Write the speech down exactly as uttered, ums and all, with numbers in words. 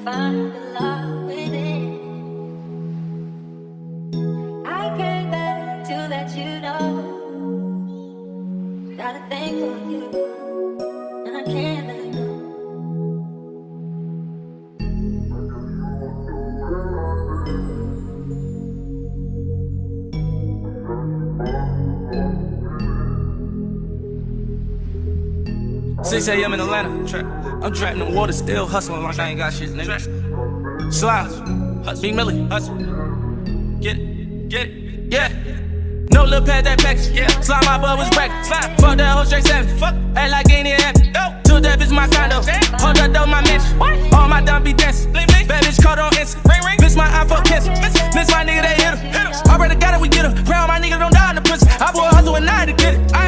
find the love within. I came back to let you know got a thing for you, and I can't let it go. six A M in Atlanta, I'm trapped in the water, still hustling like I ain't got shit, nigga. Slides, Big Millie, hustle. Get it, get it, yeah. No lil' pad that package, yeah. Slide my butt was bracket, slide. Fuck that hoe straight seven, fuck. Act like ain't even happy. Took that bitch my condo, hold that door my mansion. All my dumb be dancing, bad bitch caught on instant. Miss my iPhone cancel, miss my nigga they hit him. Already got it, we get him. Pray on my nigga don't die in the pussy. I bought a hustle and nine to get it.